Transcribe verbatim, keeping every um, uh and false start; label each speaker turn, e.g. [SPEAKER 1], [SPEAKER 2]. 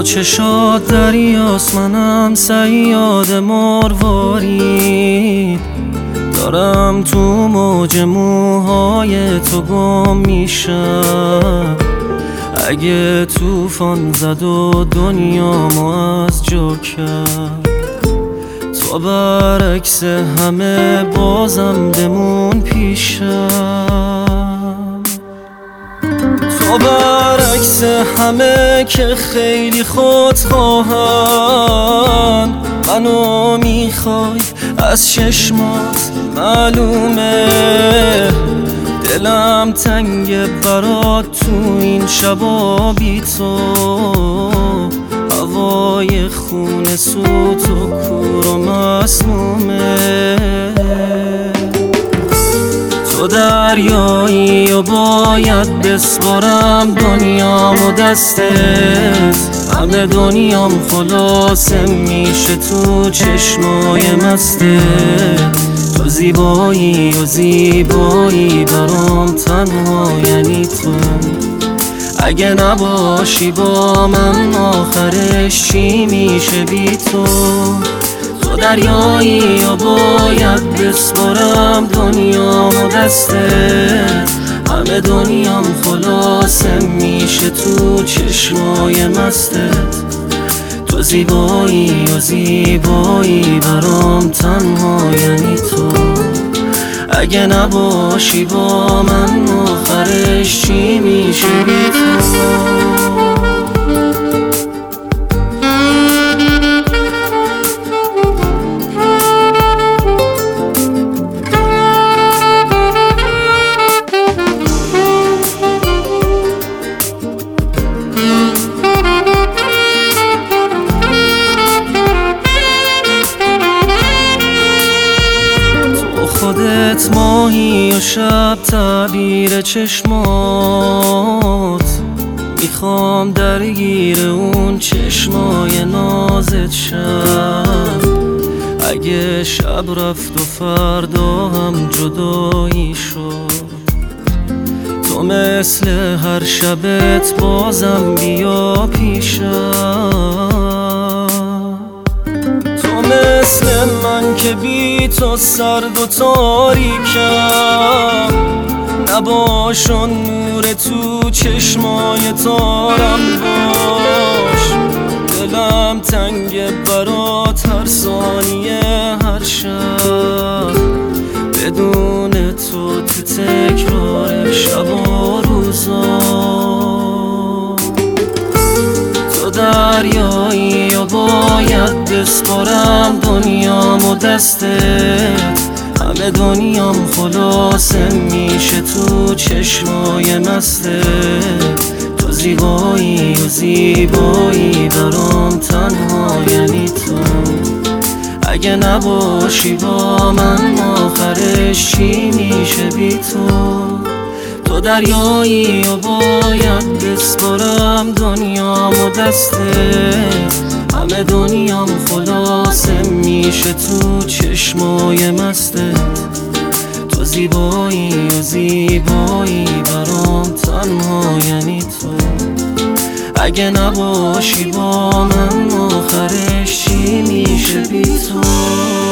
[SPEAKER 1] چشات دریاست، منم صیاد مروارید. دارم تو موج موهای تو گم میشم. اگه توفان زد و دنیامو از جا کرد، تو برعکس همه بازم بمون پیشم. تو برعکس همه که خیلی خودخواهن، منو میخوای از چشمات معلومه. دلم تنگ برات تو این شبا بی تو، هوای خون سوت و کور و مسمومه. تو دریایی و باید بسپارم دنیامو دستت. همه دنیام خلاصه میشه تو چشمای مستت. تو زیبایی و زیبایی برام تنها یعنی تو. اگه نباشی با من آخرش چی میشه بی تو؟ تو دریایی و باید بسپارم دنیامو دستت. همه دنیام خلاصه میشه تو چشمای مستت. تو زیبایی و زیبایی برام تنها یعنی تو. اگه نباشی با من آخرش چی میشه بی تو؟ خودت ماهی و شب تعبیر چشمات. میخوام درگیر اون چشمای نازت شم. اگه شب رفت و فردا هم جدایی شد، تو مثل هر شبت بازم بیا پیشم. تو مثل من که بی تو سرد و تاریکم. نباش و نور تو چشمای تارم باش. دلم تنگ برات هر ثانیه هر شب. بدون تو تو تکرار شب و روزا. تو دریایی و باید بسپارم دنیامو دستت. همه دنیام خلاصه میشه تو چشمای مستت. تو زیبایی و زیبایی برام تنها یعنی تو. اگه نباشی با من آخرش چی میشه بی تو؟ تو دریایی و باید بسپارم دنیامو دستت. همه دنیام خلاصه میشه تو چشمای مستت. تو زیبایی و زیبایی برام تنها یعنی تو. اگه نباشی با من آخرش چی میشه بی تو؟